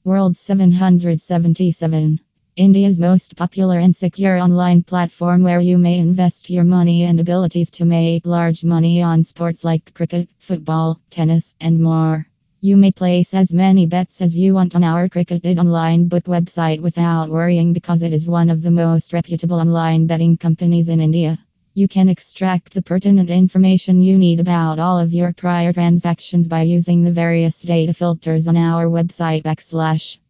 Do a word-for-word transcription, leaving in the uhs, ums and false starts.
World seven hundred seventy-seven. India's most popular and secure online platform where you may invest your money and abilities to make large money on sports like cricket, football, tennis, and more. You may place as many bets as you want on our Cricketed online book website without worrying because it is one of the most reputable online betting companies in India. You can extract the pertinent information you need about all of your prior transactions by using the various data filters on our website backslash